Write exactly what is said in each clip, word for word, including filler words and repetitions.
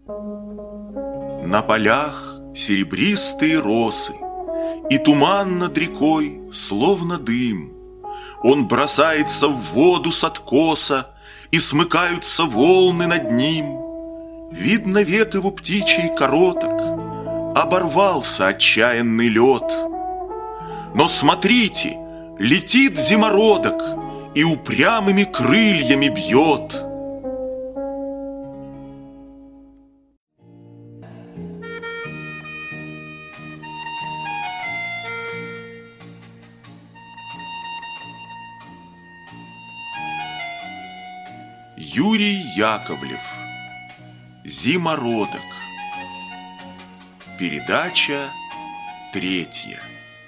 На полях серебристые росы, и туман над рекой, словно дым. Он бросается в воду с откоса, и смыкаются волны над ним. Видно, век его птичий короток, оборвался отчаянный лед. Но смотрите, летит зимородок и упрямыми крыльями бьет. Юрий Яковлев. Зимородок. Передача третья.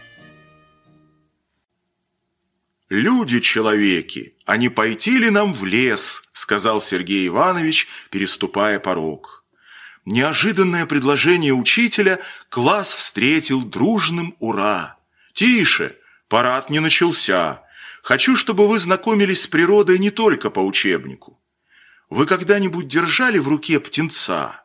«Люди-человеки, а не пойти ли нам в лес?» — сказал Сергей Иванович, переступая порог. Неожиданное предложение учителя класс встретил дружным «Ура!». «Тише! Парад не начался. Хочу, чтобы вы знакомились с природой не только по учебнику. Вы когда-нибудь держали в руке птенца?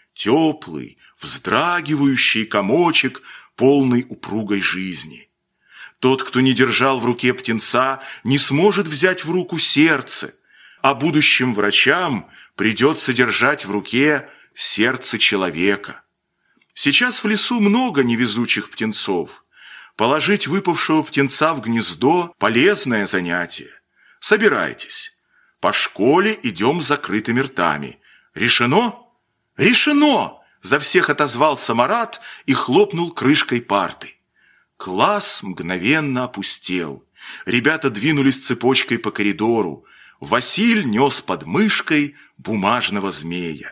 Теплый, вздрагивающий комочек, полный упругой жизни. Тот, кто не держал в руке птенца, не сможет взять в руку сердце, а будущим врачам придется держать в руке сердце человека. Сейчас в лесу много невезучих птенцов. Положить выпавшего птенца в гнездо – полезное занятие. Собирайтесь. По школе идем с закрытыми ртами. Решено? Решено! За всех отозвался Марат и хлопнул крышкой парты. Класс мгновенно опустел. Ребята двинулись цепочкой по коридору. Василь нес под мышкой бумажного змея.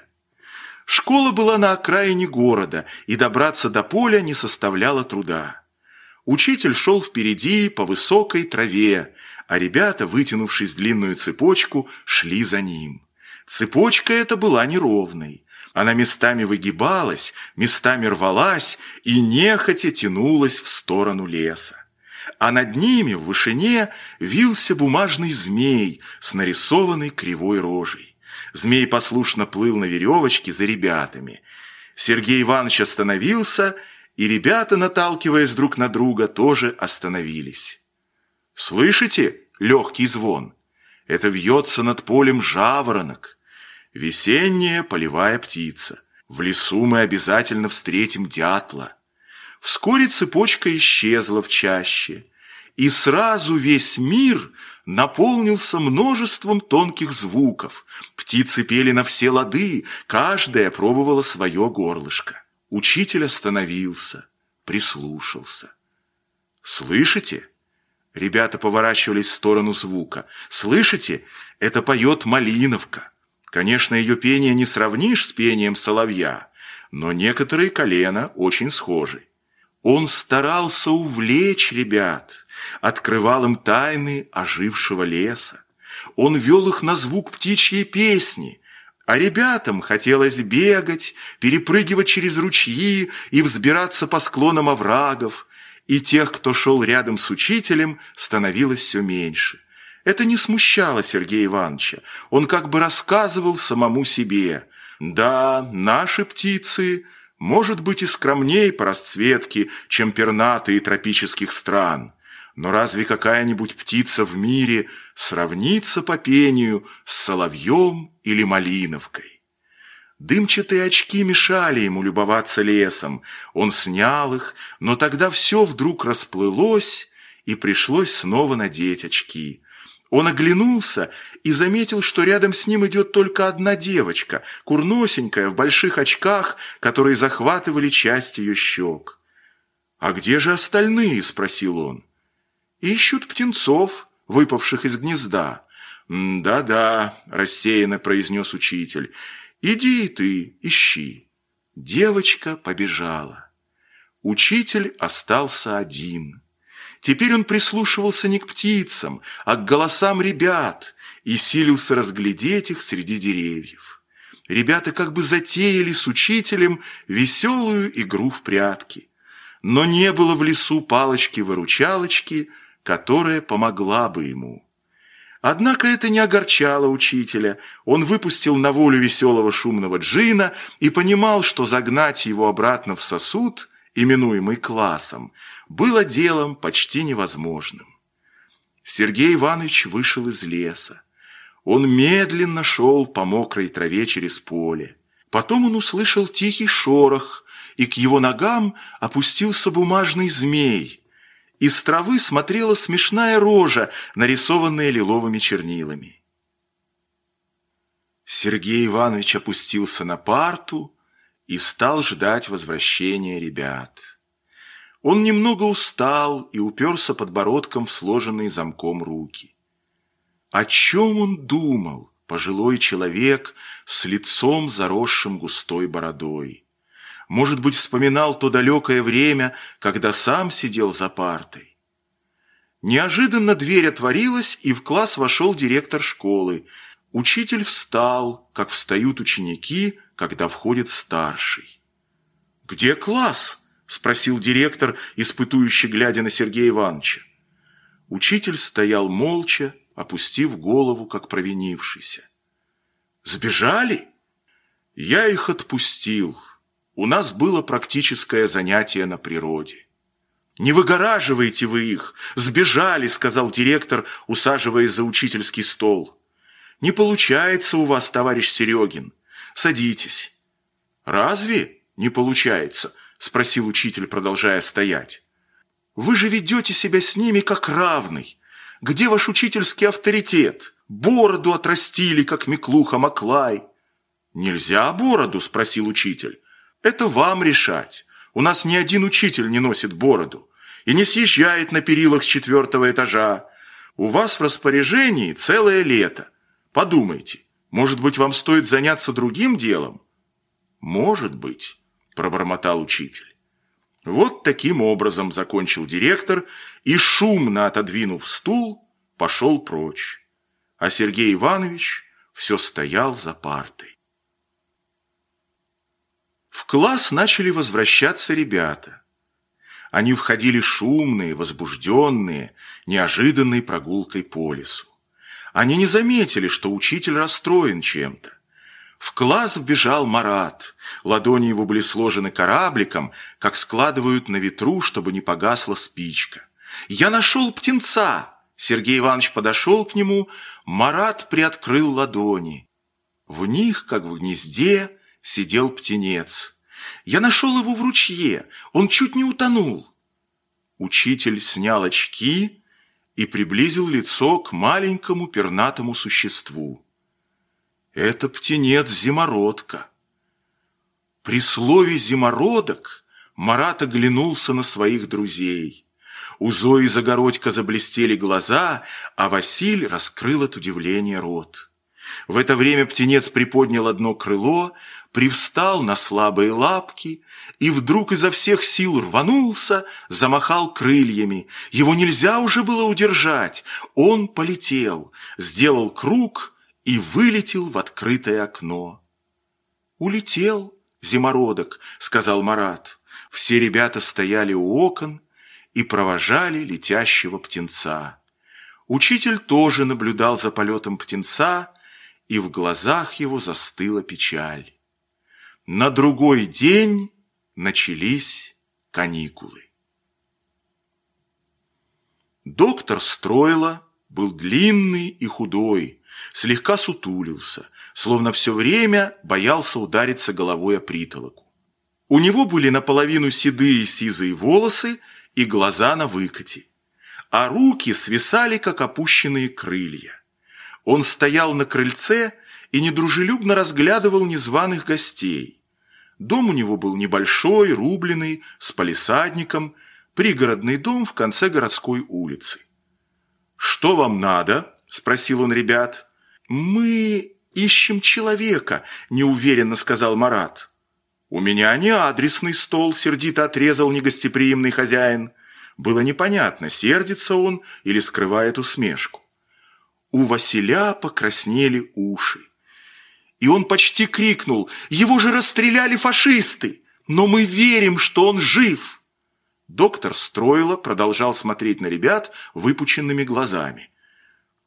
Школа была на окраине города, и добраться до поля не составляло труда. Учитель шел впереди по высокой траве, а ребята, вытянувшись в длинную цепочку, шли за ним. Цепочка эта была неровной. Она местами выгибалась, местами рвалась и нехотя тянулась в сторону леса. А над ними в вышине вился бумажный змей с нарисованной кривой рожей. Змей послушно плыл на веревочке за ребятами. Сергей Иванович остановился, и ребята, наталкиваясь друг на друга, тоже остановились. «Слышите легкий звон? Это вьется над полем жаворонок. Весенняя полевая птица. В лесу мы обязательно встретим дятла». Вскоре цепочка исчезла в чаще, и сразу весь мир наполнился множеством тонких звуков. Птицы пели на все лады, каждая пробовала свое горлышко. Учитель остановился, прислушался. «Слышите?» Ребята поворачивались в сторону звука. «Слышите? Это поет малиновка. Конечно, ее пение не сравнишь с пением соловья, но некоторые колена очень схожи». Он старался увлечь ребят, открывал им тайны ожившего леса. Он вел их на звук птичьей песни, а ребятам хотелось бегать, перепрыгивать через ручьи и взбираться по склонам оврагов, и тех, кто шел рядом с учителем, становилось все меньше. Это не смущало Сергея Ивановича. Он как бы рассказывал самому себе: «Да, наши птицы, может быть, и скромней по расцветке, чем пернатые тропических стран. Но разве какая-нибудь птица в мире сравнится по пению с соловьем или малиновкой?» Дымчатые очки мешали ему любоваться лесом. Он снял их, но тогда все вдруг расплылось, и пришлось снова надеть очки. Он оглянулся и заметил, что рядом с ним идет только одна девочка, курносенькая, в больших очках, которые захватывали часть ее щек. «А где же остальные?» – спросил он. «Ищут птенцов, выпавших из гнезда». «Да-да», – рассеянно произнес учитель. «Иди и ты, ищи». Девочка побежала. Учитель остался один. Теперь он прислушивался не к птицам, а к голосам ребят и силился разглядеть их среди деревьев. Ребята как бы затеяли с учителем веселую игру в прятки. Но не было в лесу палочки-выручалочки, которая помогла бы ему. Однако это не огорчало учителя. Он выпустил на волю веселого шумного джина и понимал, что загнать его обратно в сосуд, именуемый классом, было делом почти невозможным. Сергей Иванович вышел из леса. Он медленно шел по мокрой траве через поле. Потом он услышал тихий шорох, и к его ногам опустился бумажный змей. Из травы смотрела смешная рожа, нарисованная лиловыми чернилами. Сергей Иванович опустился на парту и стал ждать возвращения ребят. Он немного устал и уперся подбородком в сложенные замком руки. О чем он думал, пожилой человек с лицом, заросшим густой бородой? Может быть, вспоминал то далекое время, когда сам сидел за партой. Неожиданно дверь отворилась, и в класс вошел директор школы. Учитель встал, как встают ученики, когда входит старший. «Где класс?» – спросил директор, испытующе глядя на Сергея Ивановича. Учитель стоял молча, опустив голову, как провинившийся. «Сбежали?» «Я их отпустил. У нас было практическое занятие на природе». «Не выгораживайте вы их! Сбежали!» – сказал директор, усаживаясь за учительский стол. «Не получается у вас, товарищ Серегин. Садитесь». «Разве не получается?» – спросил учитель, продолжая стоять. «Вы же ведете себя с ними как равный. Где ваш учительский авторитет? Бороду отрастили, как Миклуха Маклай». «Нельзя бороду?» – спросил учитель. «Это вам решать. У нас ни один учитель не носит бороду и не съезжает на перилах с четвертого этажа. У вас в распоряжении целое лето. Подумайте, может быть, вам стоит заняться другим делом?» «Может быть», – пробормотал учитель. Вот таким образом закончил директор и, шумно отодвинув стул, пошел прочь. А Сергей Иванович все стоял за партой. В класс начали возвращаться ребята. Они входили шумные, возбужденные, неожиданной прогулкой по лесу. Они не заметили, что учитель расстроен чем-то. В класс вбежал Марат. Ладони его были сложены корабликом, как складывают на ветру, чтобы не погасла спичка. «Я нашел птенца!» Сергей Иванович подошел к нему. Марат приоткрыл ладони. В них, как в гнезде, сидел птенец. «Я нашел его в ручье, он чуть не утонул». Учитель снял очки и приблизил лицо к маленькому пернатому существу. Это птенец-зимородка. При слове «зимородок» Марат оглянулся на своих друзей. У Зои Загородько заблестели глаза, а Василь раскрыл от удивления рот. В это время птенец приподнял одно крыло, привстал на слабые лапки и вдруг изо всех сил рванулся, замахал крыльями. Его нельзя уже было удержать. Он полетел, сделал круг и вылетел в открытое окно. «Улетел, зимородок», — сказал Марат. Все ребята стояли у окон и провожали летящего птенца. Учитель тоже наблюдал за полетом птенца, и в глазах его застыла печаль. На другой день начались каникулы. Доктор Стройло был длинный и худой, слегка сутулился, словно все время боялся удариться головой о притолоку. У него были наполовину седые сизые волосы и глаза на выкате, а руки свисали, как опущенные крылья. Он стоял на крыльце и недружелюбно разглядывал незваных гостей. Дом у него был небольшой, рубленый, с палисадником, пригородный дом в конце городской улицы. «Что вам надо?» – спросил он ребят. «Мы ищем человека», – неуверенно сказал Марат. «У меня не адресный стол», – сердито отрезал негостеприимный хозяин. Было непонятно, сердится он или скрывает усмешку. У Василя покраснели уши. И он почти крикнул: «Его же расстреляли фашисты! Но мы верим, что он жив!» Доктор Стройло продолжал смотреть на ребят выпученными глазами.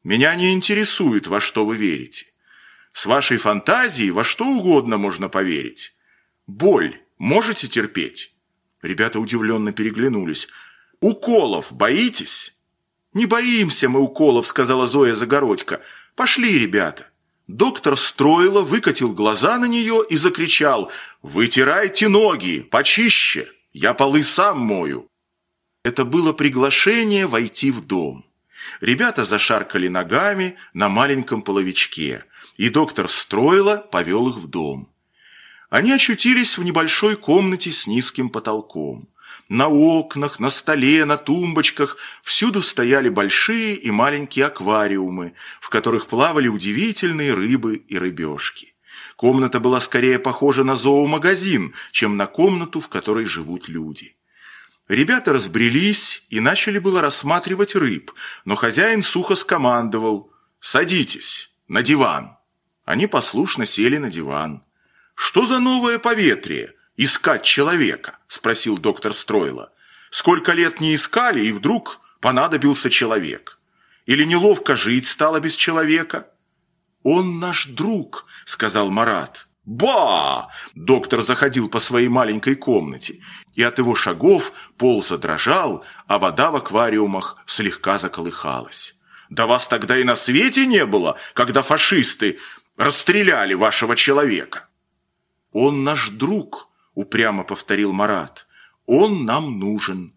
Меня не интересует, во что вы верите. С вашей фантазией во что угодно можно поверить. Боль можете терпеть?» Ребята удивленно переглянулись. «Уколов боитесь?» «Не боимся мы уколов», — сказала Зоя Загородько. «Пошли, ребята». Доктор Стройло выкатил глаза на нее и закричал: «Вытирайте ноги, почище, я полы сам мою». Это было приглашение войти в дом. Ребята зашаркали ногами на маленьком половичке, и доктор Стройло повел их в дом. Они очутились в небольшой комнате с низким потолком. На окнах, на столе, на тумбочках всюду стояли большие и маленькие аквариумы, в которых плавали удивительные рыбы и рыбешки. Комната была скорее похожа на зоомагазин, чем на комнату, в которой живут люди. Ребята разбрелись и начали было рассматривать рыб, но хозяин сухо скомандовал: «Садитесь на диван». Они послушно сели на диван. «Что за новое поветрие? Искать человека?» – спросил доктор Стройло. «Сколько лет не искали, и вдруг понадобился человек? Или неловко жить стало без человека?» «Он наш друг», – сказал Марат. «Ба!» – доктор заходил по своей маленькой комнате, и от его шагов пол задрожал, а вода в аквариумах слегка заколыхалась. «Да вас тогда и на свете не было, когда фашисты расстреляли вашего человека». «Он наш друг», – упрямо повторил Марат. «Он нам нужен».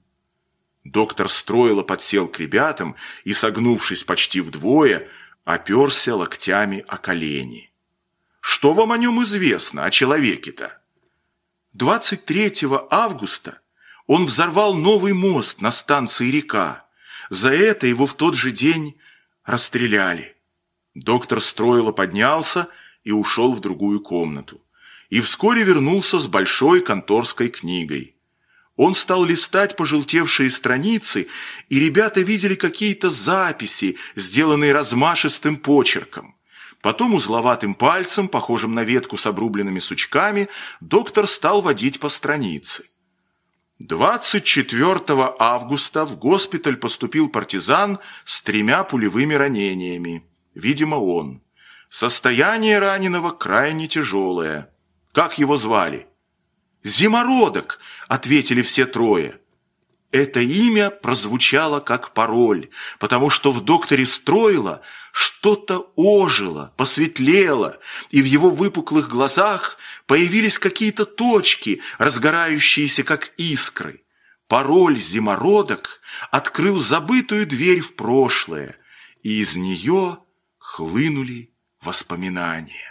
Доктор Стройло подсел к ребятам и, согнувшись почти вдвое, оперся локтями о колени. «Что вам о нем известно, о человеке-то?» двадцать третьего августа он взорвал новый мост на станции Река. За это его в тот же день расстреляли. Доктор Стройло поднялся и ушел в другую комнату. И вскоре вернулся с большой конторской книгой. Он стал листать пожелтевшие страницы, и ребята видели какие-то записи, сделанные размашистым почерком. Потом узловатым пальцем, похожим на ветку с обрубленными сучками, доктор стал водить по странице. двадцать четвёртого августа в госпиталь поступил партизан с тремя пулевыми ранениями. Видимо, он. Состояние раненого крайне тяжелое. Как его звали? «Зимородок», — ответили все трое. Это имя прозвучало как пароль, потому что в докторе Стройло что-то ожило, посветлело, и в его выпуклых глазах появились какие-то точки, разгорающиеся как искры. Пароль «Зимородок» открыл забытую дверь в прошлое, и из нее хлынули воспоминания.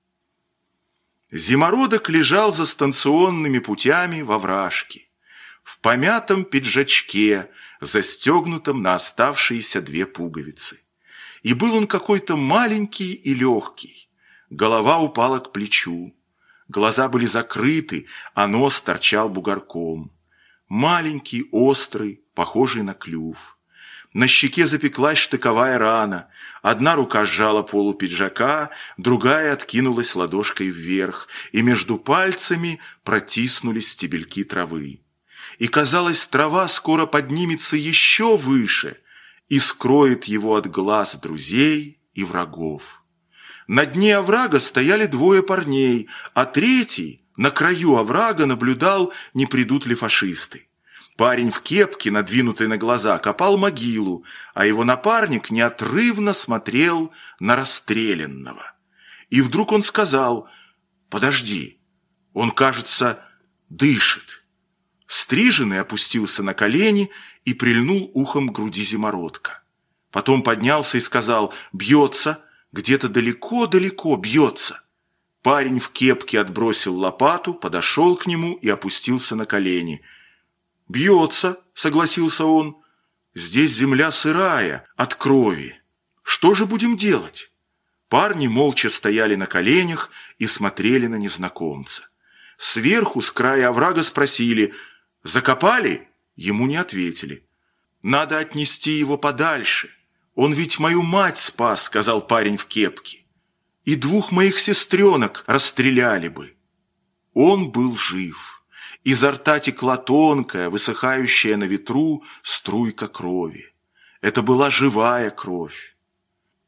Зимородок лежал за станционными путями во вражке, в помятом пиджачке, застегнутом на оставшиеся две пуговицы. И был он какой-то маленький и легкий. Голова упала к плечу, глаза были закрыты, а нос торчал бугорком. Маленький, острый, похожий на клюв. На щеке запеклась штыковая рана. Одна рука сжала полу пиджака, другая откинулась ладошкой вверх, и между пальцами протиснулись стебельки травы. И, казалось, трава скоро поднимется еще выше и скроет его от глаз друзей и врагов. На дне оврага стояли двое парней, а третий на краю оврага наблюдал, не придут ли фашисты. Парень в кепке, надвинутой на глаза, копал могилу, а его напарник неотрывно смотрел на расстрелянного. И вдруг он сказал: «Подожди, он, кажется, дышит». Стриженный опустился на колени и прильнул ухом к груди Зимородка. Потом поднялся и сказал: «Бьется, где-то далеко-далеко бьется». Парень в кепке отбросил лопату, подошел к нему и опустился на колени. «Бьется», — согласился он. «Здесь земля сырая, от крови. Что же будем делать?» Парни молча стояли на коленях и смотрели на незнакомца. Сверху, с края оврага, спросили: «Закопали?» Ему не ответили. «Надо отнести его подальше. Он ведь мою мать спас», — сказал парень в кепке. «И двух моих сестренок расстреляли бы». Он был жив. Изо рта текла тонкая, высыхающая на ветру струйка крови. Это была живая кровь.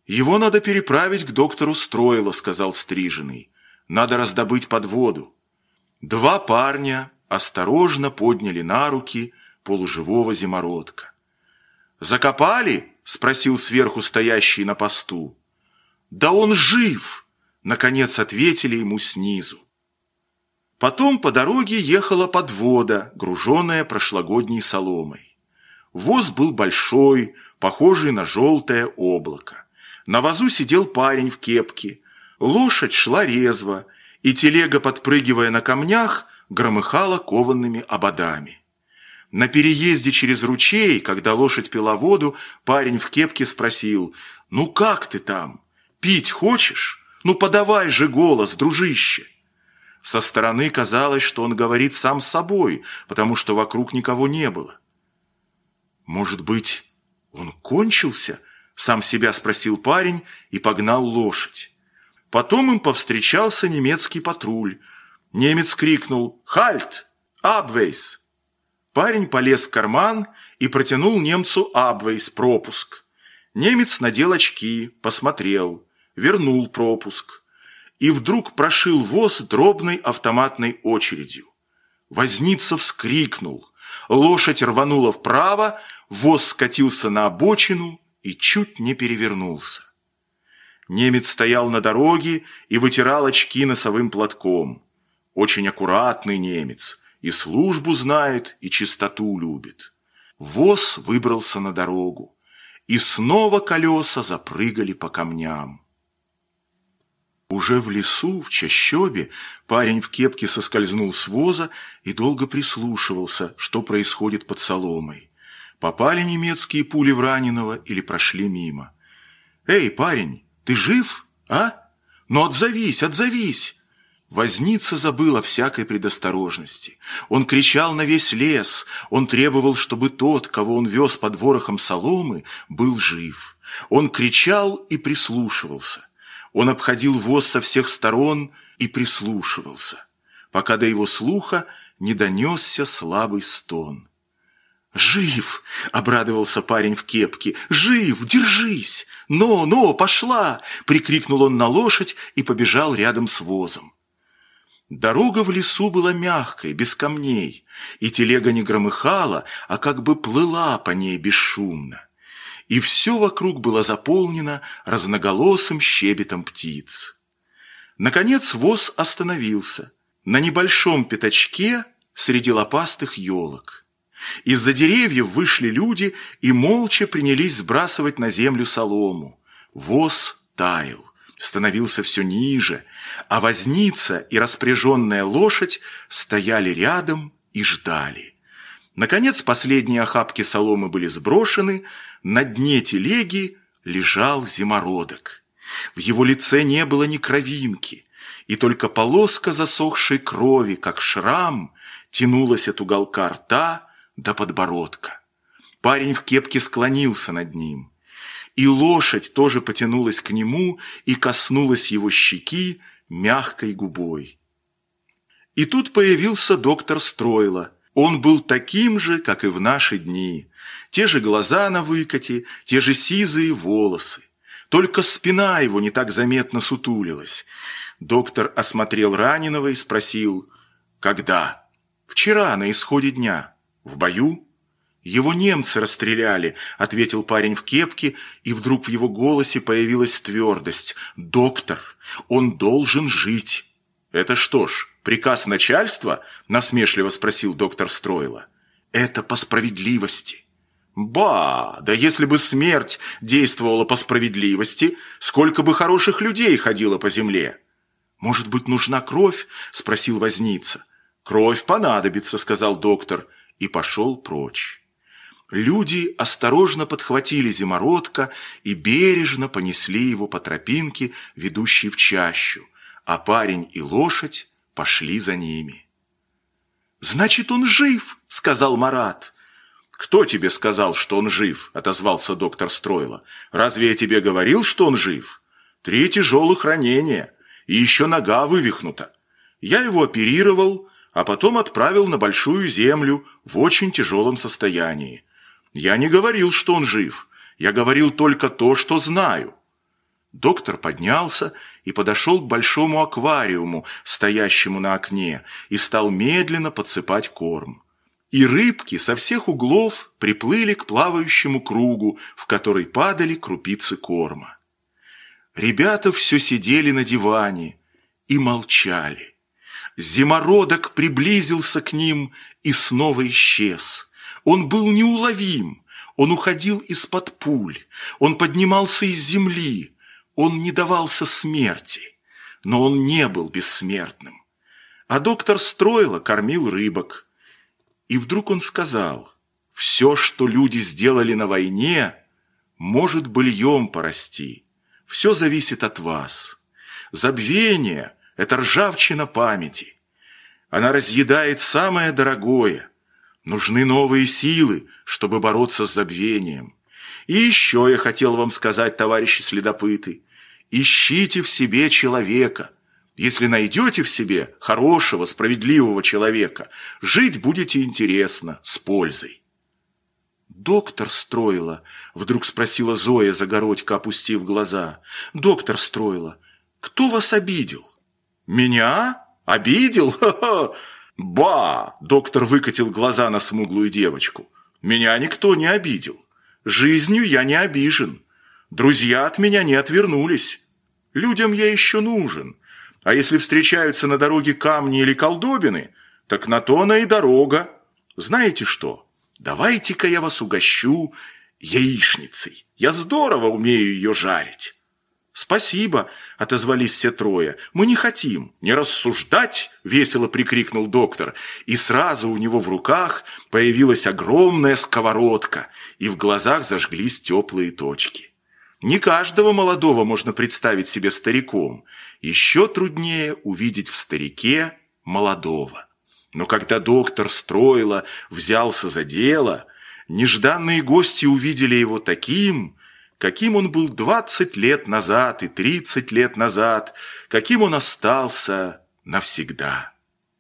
«Его надо переправить к доктору Стройло», — сказал Стриженый. «Надо раздобыть подводу». Два парня осторожно подняли на руки полуживого зимородка. «Закопали?» — спросил сверху стоящий на посту. «Да он жив!» — наконец ответили ему снизу. Потом по дороге ехала подвода, груженная прошлогодней соломой. Воз был большой, похожий на желтое облако. На возу сидел парень в кепке. Лошадь шла резво, и телега, подпрыгивая на камнях, громыхала коваными ободами. На переезде через ручей, когда лошадь пила воду, парень в кепке спросил: «Ну как ты там? Пить хочешь? Ну подавай же голос, дружище!» Со стороны казалось, что он говорит сам с собой, потому что вокруг никого не было. «Может быть, он кончился?» — сам себя спросил парень и погнал лошадь. Потом им повстречался немецкий патруль. Немец крикнул: «Хальт! Абвейс!» Парень полез в карман и протянул немцу Абвейс, пропуск. Немец надел очки, посмотрел, вернул пропуск и вдруг прошил воз дробной автоматной очередью. Возница вскрикнул, лошадь рванула вправо, воз скатился на обочину и чуть не перевернулся. Немец стоял на дороге и вытирал очки носовым платком. Очень аккуратный немец, и службу знает, и чистоту любит. Воз выбрался на дорогу, и снова колеса запрыгали по камням. Уже в лесу, в чащобе, парень в кепке соскользнул с воза и долго прислушивался, что происходит под соломой. Попали немецкие пули в раненого или прошли мимо. «Эй, парень, ты жив, а? Ну отзовись, отзовись!» Возница забыл о всякой предосторожности. Он кричал на весь лес, он требовал, чтобы тот, кого он вез под ворохом соломы, был жив. Он кричал и прислушивался. Он обходил воз со всех сторон и прислушивался, пока до его слуха не донесся слабый стон. «Жив!» — обрадовался парень в кепке. «Жив! Держись! Но, но, пошла!» — прикрикнул он на лошадь и побежал рядом с возом. Дорога в лесу была мягкой, без камней, и телега не громыхала, а как бы плыла по ней бесшумно. И все вокруг было заполнено разноголосым щебетом птиц. Наконец воз остановился на небольшом пятачке среди лопастых елок. Из-за деревьев вышли люди и молча принялись сбрасывать на землю солому. Воз таял, становился все ниже, а возница и распряженная лошадь стояли рядом и ждали. Наконец последние охапки соломы были сброшены, на дне телеги лежал зимородок. В его лице не было ни кровинки, и только полоска засохшей крови, как шрам, тянулась от уголка рта до подбородка. Парень в кепке склонился над ним, и лошадь тоже потянулась к нему и коснулась его щеки мягкой губой. И тут появился доктор Стройло. Он был таким же, как и в наши дни. Те же глаза на выкате, те же сизые волосы. Только спина его не так заметно сутулилась. Доктор осмотрел раненого и спросил: «Когда?» «Вчера, на исходе дня. В бою?» «Его немцы расстреляли», — ответил парень в кепке, и вдруг в его голосе появилась твердость. «Доктор, он должен жить». «Это что ж, приказ начальства?» – насмешливо спросил доктор Стройло. «Это по справедливости». «Ба, да если бы смерть действовала по справедливости, сколько бы хороших людей ходило по земле!» «Может быть, нужна кровь?» – спросил возница. «Кровь понадобится», – сказал доктор, и пошел прочь. Люди осторожно подхватили зимородка и бережно понесли его по тропинке, ведущей в чащу, а парень и лошадь пошли за ними. «Значит, он жив!» — сказал Марат. «Кто тебе сказал, что он жив?» — отозвался доктор Стройло. «Разве я тебе говорил, что он жив? Три тяжелых ранения, и еще нога вывихнута. Я его оперировал, а потом отправил на Большую Землю в очень тяжелом состоянии. Я не говорил, что он жив. Я говорил только то, что знаю». Доктор поднялся и подошел к большому аквариуму, стоящему на окне, и стал медленно подсыпать корм. И рыбки со всех углов приплыли к плавающему кругу, в который падали крупицы корма. Ребята все сидели на диване и молчали. Зимородок приблизился к ним и снова исчез. Он был неуловим, он уходил из-под пуль, он поднимался из земли, он не давался смерти, но он не был бессмертным. А доктор Стройло кормил рыбок. И вдруг он сказал: «Все, что люди сделали на войне, может быльем порасти. Все зависит от вас. Забвение – это ржавчина памяти. Она разъедает самое дорогое. Нужны новые силы, чтобы бороться с забвением. И еще я хотел вам сказать, товарищи следопыты, ищите в себе человека. Если найдете в себе хорошего, справедливого человека, жить будете интересно, с пользой». «Доктор Стройло», — вдруг спросила Зоя Загородько, опустив глаза, «доктор Стройло, кто вас обидел?» «Меня? Обидел? Ха-ха! Ба!» — доктор выкатил глаза на смуглую девочку. «Меня никто не обидел. Жизнью я не обижен. Друзья от меня не отвернулись. Людям я еще нужен. А если встречаются на дороге камни или колдобины, так на то она и дорога. Знаете что? Давайте-ка я вас угощу яичницей. Я здорово умею ее жарить». «Спасибо», — отозвались все трое. «Мы не хотим». «Не рассуждать!» — весело прикрикнул доктор. И сразу у него в руках появилась огромная сковородка, и в глазах зажглись теплые точки. Не каждого молодого можно представить себе стариком. Еще труднее увидеть в старике молодого. Но когда доктор Стройло взялся за дело, нежданные гости увидели его таким, каким он был двадцать лет назад и тридцать лет назад, каким он остался навсегда.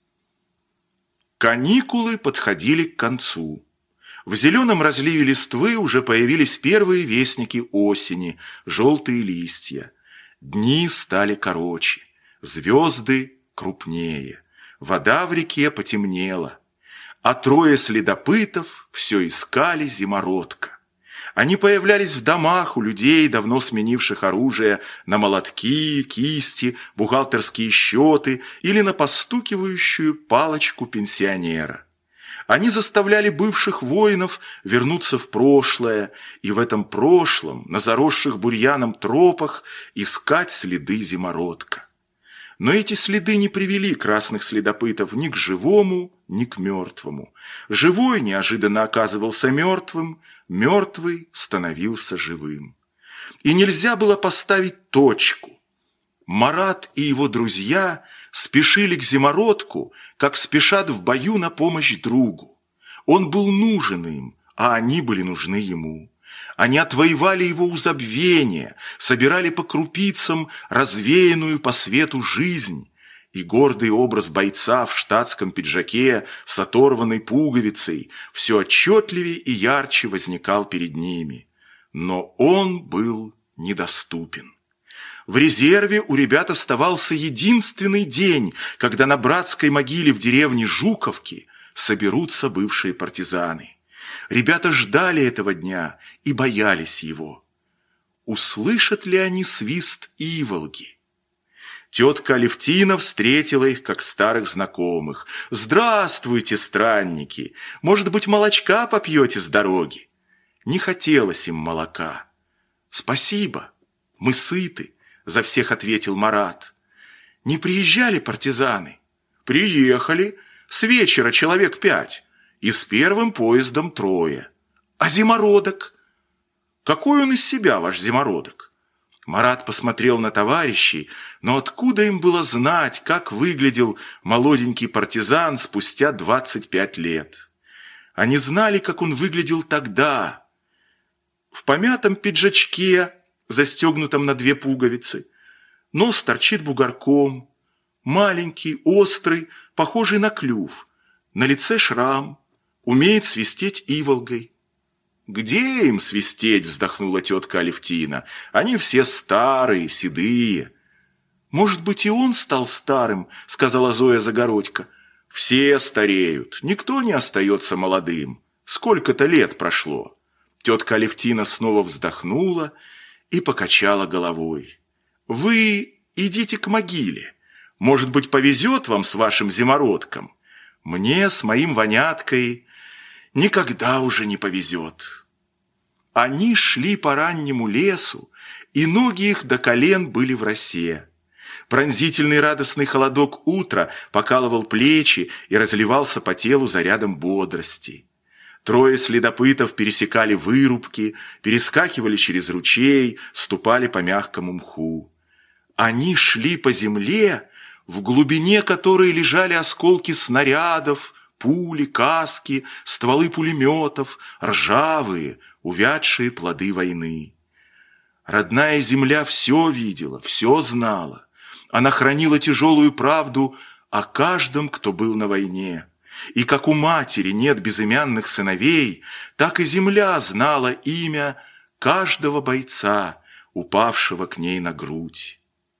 Каникулы подходили к концу. В зеленом разливе листвы уже появились первые вестники осени, желтые листья. Дни стали короче, звезды крупнее, вода в реке потемнела, а трое следопытов все искали зимородка. Они появлялись в домах у людей, давно сменивших оружие на молотки, кисти, бухгалтерские счеты или на постукивающую палочку пенсионера. Они заставляли бывших воинов вернуться в прошлое и в этом прошлом, на заросших бурьяном тропах, искать следы зимородка. Но эти следы не привели красных следопытов ни к живому, ни к мертвому. Живой неожиданно оказывался мертвым, мертвый становился живым. И нельзя было поставить точку. Марат и его друзья спешили к зимородку, как спешат в бою на помощь другу. Он был нужен им, а они были нужны ему. Они отвоевали его у забвения, собирали по крупицам развеянную по свету жизнь, и гордый образ бойца в штатском пиджаке с оторванной пуговицей все отчетливее и ярче возникал перед ними. Но он был недоступен. В резерве у ребят оставался единственный день, когда на братской могиле в деревне Жуковки соберутся бывшие партизаны. Ребята ждали этого дня и боялись его. Услышат ли они свист иволги? Тетка Алевтина встретила их, как старых знакомых. «Здравствуйте, странники! Может быть, молочка попьете с дороги?» Не хотелось им молока. «Спасибо, мы сыты», — за всех ответил Марат. «Не приезжали партизаны?» «Приехали. С вечера человек пять. И с первым поездом трое. А зимородок?» «Какой он из себя, ваш зимородок?» Марат посмотрел на товарищей, но откуда им было знать, как выглядел молоденький партизан спустя двадцать пять лет? Они знали, как он выглядел тогда. В помятом пиджачке, застегнутом на две пуговицы, нос торчит бугорком, маленький, острый, похожий на клюв, на лице шрам, умеет свистеть иволгой. Где им свистеть, вздохнула тетка Алевтина. Они все старые, седые. Может быть, и он стал старым, сказала Зоя Загородько. Все стареют, никто не остается молодым. Сколько-то лет прошло. Тетка Алевтина снова вздохнула и покачала головой. Вы идите к могиле. Может быть, повезет вам с вашим зимородком. Мне с моим воняткой никогда уже не повезет. Они шли по раннему лесу, и ноги их до колен были в росе. Пронзительный радостный холодок утра покалывал плечи и разливался по телу зарядом бодрости. Трое следопытов пересекали вырубки, перескакивали через ручей, ступали по мягкому мху. Они шли по земле, в глубине которой лежали осколки снарядов, пули, каски, стволы пулеметов, ржавые, увядшие плоды войны. Родная земля все видела, все знала. Она хранила тяжелую правду о каждом, кто был на войне. И как у матери нет безымянных сыновей, так и земля знала имя каждого бойца, упавшего к ней на грудь.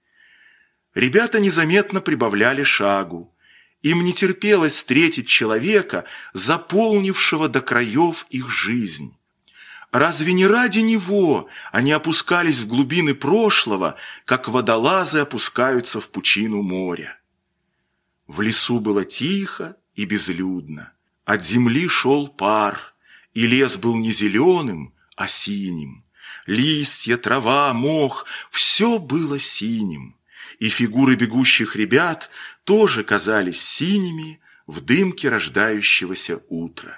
Ребята незаметно прибавляли шагу. Им не терпелось встретить человека, заполнившего до краев их жизнь. Разве не ради него они опускались в глубины прошлого, как водолазы опускаются в пучину моря? В лесу было тихо и безлюдно. От земли шел пар, и лес был не зеленым, а синим. Листья, трава, мох – все было синим. И фигуры бегущих ребят тоже казались синими в дымке рождающегося утра.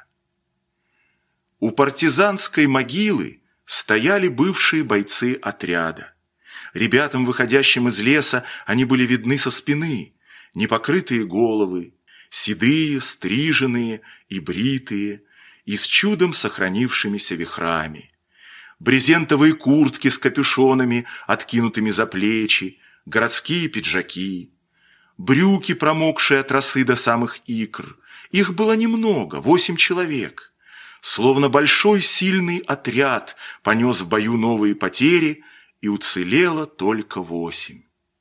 У партизанской могилы стояли бывшие бойцы отряда. Ребятам, выходящим из леса, они были видны со спины, непокрытые головы, седые, стриженные и бритые, и с чудом сохранившимися вихрами. Брезентовые куртки с капюшонами, откинутыми за плечи, городские пиджаки, брюки, промокшие от росы до самых икр. Их было немного, восемь человек. Словно большой сильный отряд понес в бою новые потери, и уцелело только восемь.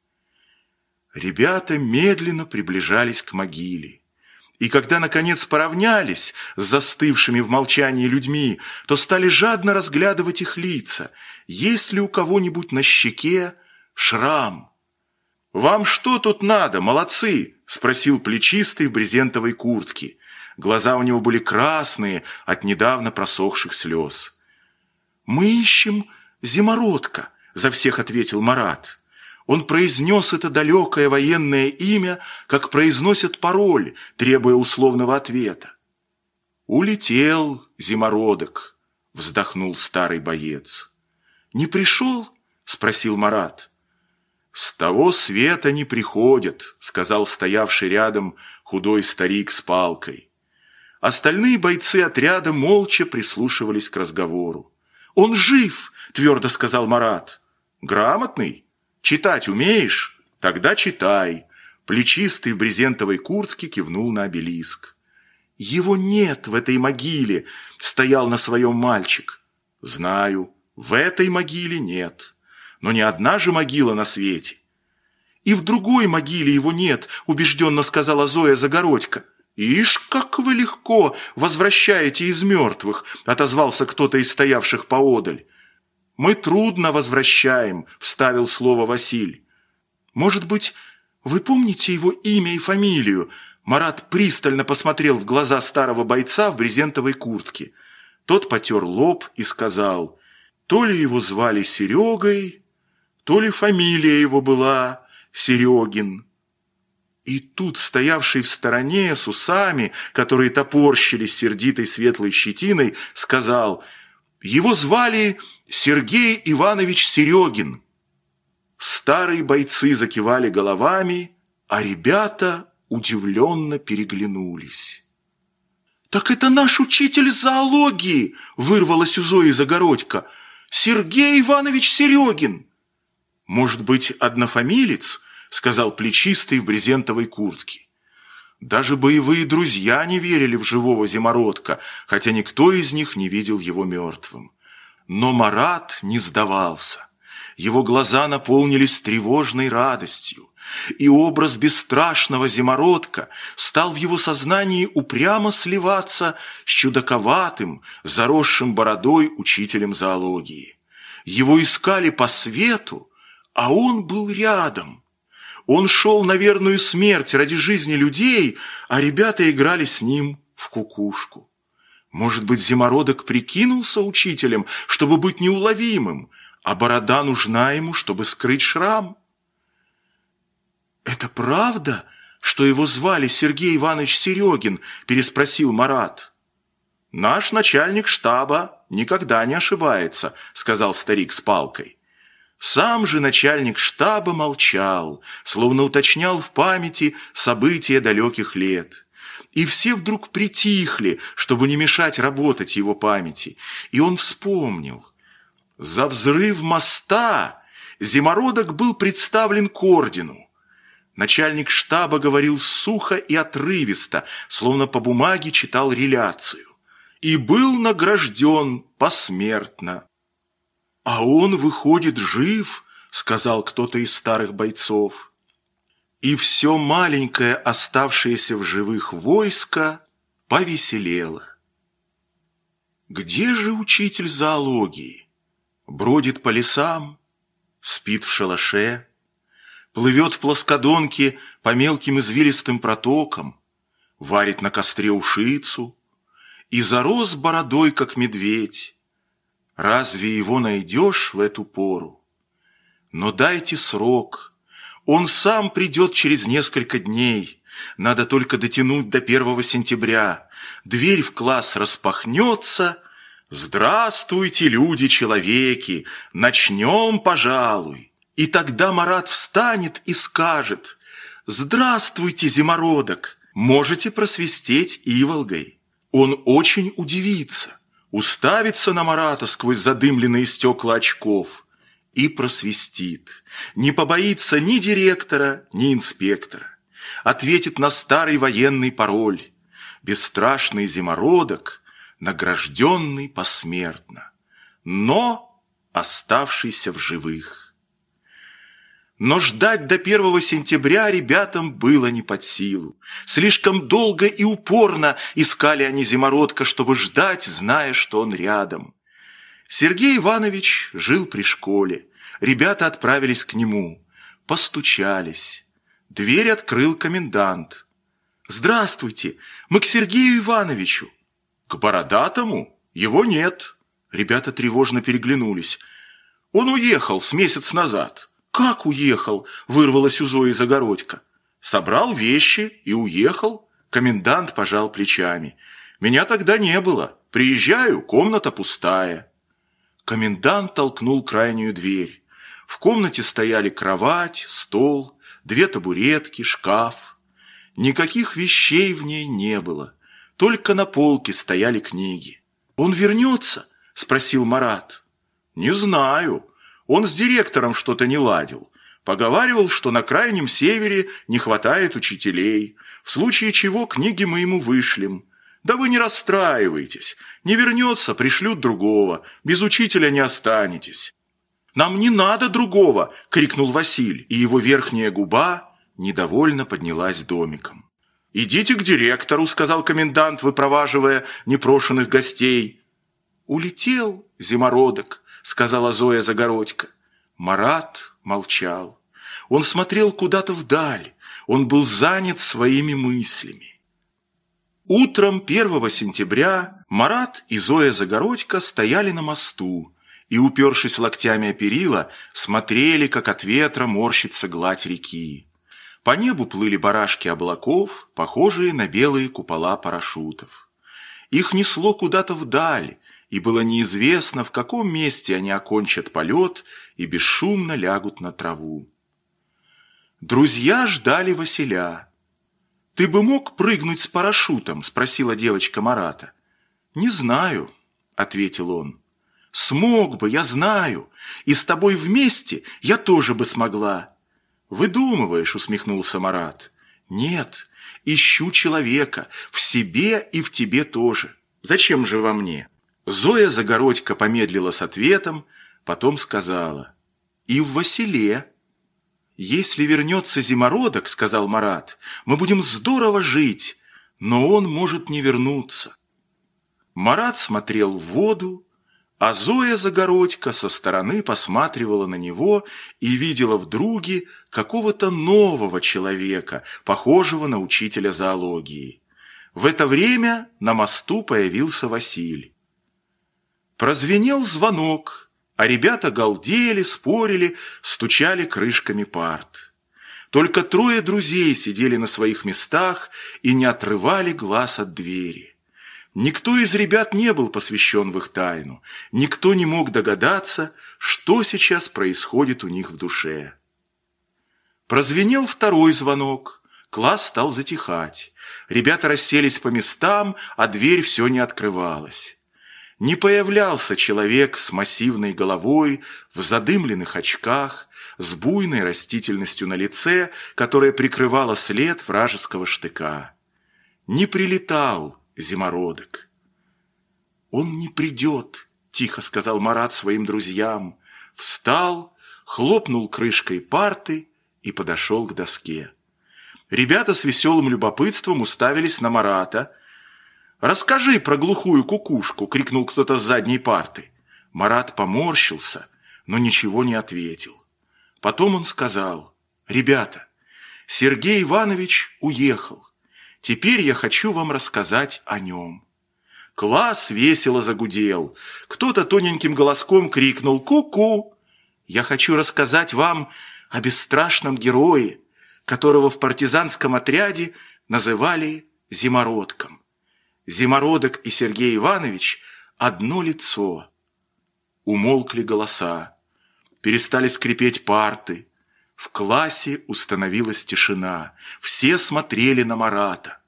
Ребята медленно приближались к могиле. И когда, наконец, поравнялись с застывшими в молчании людьми, то стали жадно разглядывать их лица. Есть ли у кого-нибудь на щеке шрам? «Вам что тут надо, молодцы?» – спросил плечистый в брезентовой куртке. Глаза у него были красные от недавно просохших слез. «Мы ищем зимородка», – за всех ответил Марат. Он произнес это далекое военное имя, как произносят пароль, требуя условного ответа. «Улетел зимородок», – вздохнул старый боец. «Не пришел?» – спросил Марат. «С того света не приходят», – сказал стоявший рядом худой старик с палкой. Остальные бойцы отряда молча прислушивались к разговору. «Он жив!» – твердо сказал Марат. «Грамотный? Читать умеешь? Тогда читай». Плечистый в брезентовой куртке кивнул на обелиск. «Его нет в этой могиле», – стоял на своем мальчик. «Знаю, в этой могиле нет. Но не одна же могила на свете». «И в другой могиле его нет», – убежденно сказала Зоя Загородько. «Ишь, как вы легко возвращаете из мертвых», – отозвался кто-то из стоявших поодаль. «Мы трудно возвращаем», – вставил слово Василь. «Может быть, вы помните его имя и фамилию?» Марат пристально посмотрел в глаза старого бойца в брезентовой куртке. Тот потер лоб и сказал, то ли его звали Серегой, то ли фамилия его была Серегин. И тут стоявший в стороне с усами, которые топорщились сердитой светлой щетиной, сказал, его звали Сергей Иванович Серегин. Старые бойцы закивали головами, а ребята удивленно переглянулись. «Так это наш учитель зоологии!» – вырвалась у Зои Загородько. «Сергей Иванович Серегин!» «Может быть, однофамилец?» – сказал плечистый в брезентовой куртке. Даже боевые друзья не верили в живого зимородка, хотя никто из них не видел его мертвым. Но Марат не сдавался. Его глаза наполнились тревожной радостью, и образ бесстрашного зимородка стал в его сознании упрямо сливаться с чудаковатым, заросшим бородой учителем зоологии. Его искали по свету, а он был рядом. Он шел на верную смерть ради жизни людей, а ребята играли с ним в кукушку. Может быть, зимородок прикинулся учителем, чтобы быть неуловимым, а борода нужна ему, чтобы скрыть шрам? «Это правда, что его звали Сергей Иванович Серегин?» – переспросил Марат. «Наш начальник штаба никогда не ошибается», – сказал старик с палкой. Сам же начальник штаба молчал, словно уточнял в памяти события далеких лет. И все вдруг притихли, чтобы не мешать работать его памяти. И он вспомнил. За взрыв моста зимородок был представлен к ордену. Начальник штаба говорил сухо и отрывисто, словно по бумаге читал реляцию. И был награжден посмертно. «А он, выходит, жив», — сказал кто-то из старых бойцов. И все маленькое, оставшееся в живых войско, повеселело. Где же учитель зоологии? Бродит по лесам, спит в шалаше, плывет в плоскодонке по мелким извилистым протокам, варит на костре ушицу и зарос бородой, как медведь. Разве его найдешь в эту пору? Но дайте срок. Он сам придет через несколько дней. Надо только дотянуть до первого сентября. Дверь в класс распахнется. Здравствуйте, люди-человеки! Начнем, пожалуй. И тогда Марат встанет и скажет: «Здравствуйте, зимородок! Можете просвистеть иволгой». Он очень удивится. Уставится на Марата сквозь задымленные стекла очков и просвистит. Не побоится ни директора, ни инспектора. Ответит на старый военный пароль: бесстрашный зимородок, награжденный посмертно, но оставшийся в живых. Но ждать до первого сентября ребятам было не под силу. Слишком долго и упорно искали они зимородка, чтобы ждать, зная, что он рядом. Сергей Иванович жил при школе. Ребята отправились к нему. Постучались. Дверь открыл комендант. «Здравствуйте, мы к Сергею Ивановичу». «К бородатому? Его нет». Ребята тревожно переглянулись. «Он уехал с месяц назад». «Как уехал?» – вырвалась у Зои Загородько. «Собрал вещи и уехал». Комендант пожал плечами. «Меня тогда не было. Приезжаю, комната пустая». Комендант толкнул крайнюю дверь. В комнате стояли кровать, стол, две табуретки, шкаф. Никаких вещей в ней не было. Только на полке стояли книги. «Он вернется?» – спросил Марат. «Не знаю. Он с директором что-то не ладил. Поговаривал, что на Крайнем Севере не хватает учителей. В случае чего книги мы ему вышлем. Да вы не расстраивайтесь. Не вернется, пришлют другого. Без учителя не останетесь». «Нам не надо другого!» – крикнул Василь, и его верхняя губа недовольно поднялась домиком. «Идите к директору», – сказал комендант, выпроваживая непрошенных гостей. «Улетел зимородок», – сказала Зоя Загородько. Марат молчал. Он смотрел куда-то вдаль. Он был занят своими мыслями. Утром первого сентября Марат и Зоя Загородько стояли на мосту и, упершись локтями о перила, смотрели, как от ветра морщится гладь реки. По небу плыли барашки облаков, похожие на белые купола парашютов. Их несло куда-то вдаль, и было неизвестно, в каком месте они окончат полет и бесшумно лягут на траву. Друзья ждали Василя. «Ты бы мог прыгнуть с парашютом?» – спросила девочка Марата. «Не знаю», – ответил он. «Смог бы, я знаю, и с тобой вместе я тоже бы смогла». «Выдумываешь», – усмехнулся Марат. Нет, ищу человека, в себе и в тебе тоже. Зачем же во мне? Зоя Загородько помедлила с ответом, потом сказала: и в Василе. Если вернется Зимородок, сказал Марат, мы будем здорово жить, но он может не вернуться. Марат смотрел в воду, а Зоя Загородько со стороны посматривала на него и видела в друге какого-то нового человека, похожего на учителя зоологии. В это время на мосту появился Василий. Прозвенел звонок, а ребята галдели, спорили, стучали крышками парт. Только трое друзей сидели на своих местах и не отрывали глаз от двери. Никто из ребят не был посвящен в их тайну, никто не мог догадаться, что сейчас происходит у них в душе. Прозвенел второй звонок, класс стал затихать. Ребята расселись по местам, а дверь все не открывалась. Не появлялся человек с массивной головой, в задымленных очках, с буйной растительностью на лице, которая прикрывала след вражеского штыка. Не прилетал Зимородок. «Он не придет», – тихо сказал Марат своим друзьям. Встал, хлопнул крышкой парты и подошел к доске. Ребята с веселым любопытством уставились на Марата. «Расскажи про глухую кукушку!» – крикнул кто-то с задней парты. Марат поморщился, но ничего не ответил. Потом он сказал: «Ребята, Сергей Иванович уехал. Теперь я хочу вам рассказать о нем». Класс весело загудел. Кто-то тоненьким голоском крикнул: «Ку-ку!» «Я хочу рассказать вам о бесстрашном герое, которого в партизанском отряде называли Зимородком. Зимородок и Сергей Иванович – одно лицо». Умолкли голоса, перестали скрипеть парты. В классе установилась тишина, все смотрели на Марата.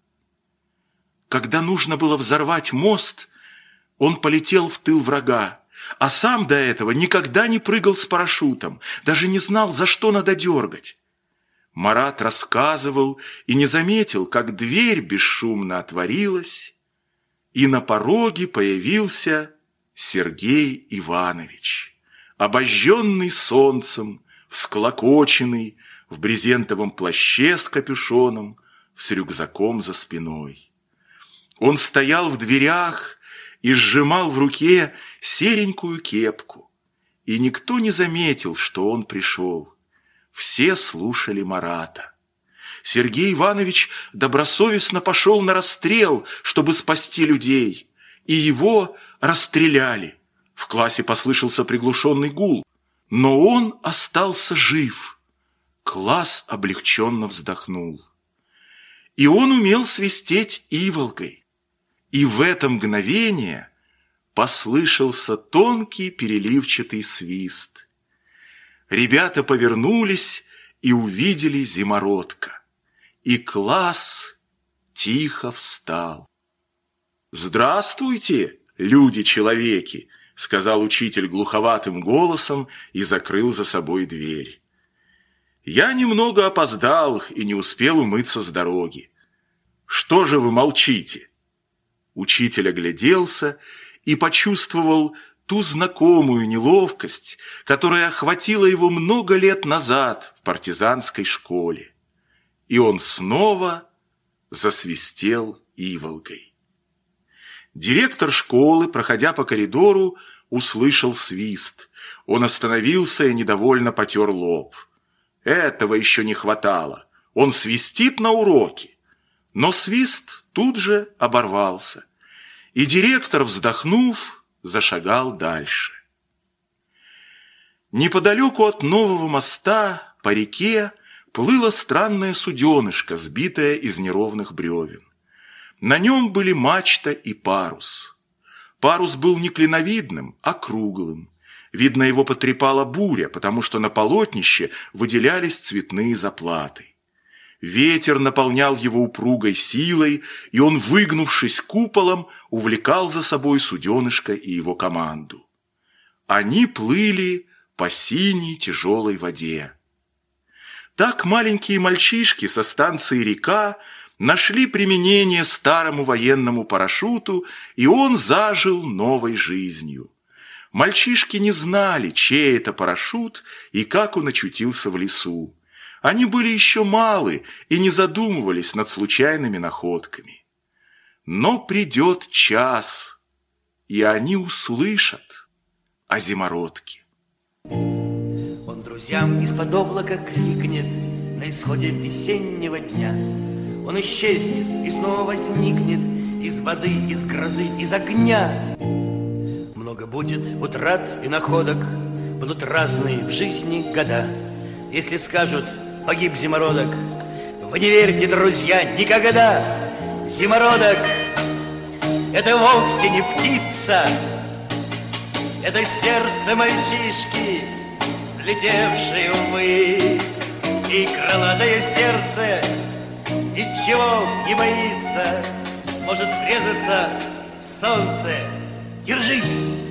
Когда нужно было взорвать мост, он полетел в тыл врага, а сам до этого никогда не прыгал с парашютом, даже не знал, за что надо дергать. Марат рассказывал и не заметил, как дверь бесшумно отворилась, и на пороге появился Сергей Иванович, обожженный солнцем, всклокоченный, в брезентовом плаще с капюшоном, с рюкзаком за спиной. Он стоял в дверях и сжимал в руке серенькую кепку, и никто не заметил, что он пришел. Все слушали Марата. Сергей Иванович добросовестно пошел на расстрел, чтобы спасти людей, и его расстреляли. В классе послышался приглушенный гул, но он остался жив. Класс облегченно вздохнул. И он умел свистеть иволгой. И в это мгновение послышался тонкий переливчатый свист. Ребята повернулись и увидели Зимородка. И класс тихо встал. «Здравствуйте, люди-человеки!» – сказал учитель глуховатым голосом и закрыл за собой дверь. «Я немного опоздал и не успел умыться с дороги. Что же вы молчите?» Учитель огляделся и почувствовал ту знакомую неловкость, которая охватила его много лет назад в партизанской школе. И он снова засвистел иволгой. Директор школы, проходя по коридору, услышал свист. Он остановился и недовольно потер лоб. Этого еще не хватало. Он свистит на уроке. Но свист тут же оборвался. И директор, вздохнув, зашагал дальше. Неподалеку от нового моста по реке плыло странное суденышко, сбитое из неровных бревен. На нем были мачта и парус. Парус был не клиновидным, а круглым. Видно, его потрепала буря, потому что на полотнище выделялись цветные заплаты. Ветер наполнял его упругой силой, и он, выгнувшись куполом, увлекал за собой суденышко и его команду. Они плыли по синей тяжелой воде. Так маленькие мальчишки со станции «Река» нашли применение старому военному парашюту, и он зажил новой жизнью. Мальчишки не знали, чей это парашют и как он очутился в лесу. Они были еще малы и не задумывались над случайными находками. Но придет час, и они услышат о зимородке. Он друзьям из-под облака крикнет на исходе весеннего дня. Он исчезнет и снова возникнет из воды, из грозы, из огня. Много будет утрат и находок, будут разные в жизни года. Если скажут «погиб зимородок», вы не верьте, друзья, никогда. Зимородок — это вовсе не птица, это сердце мальчишки, взлетевшее ввысь. И крылатое сердце ничего не боится, может врезаться в солнце. Держись!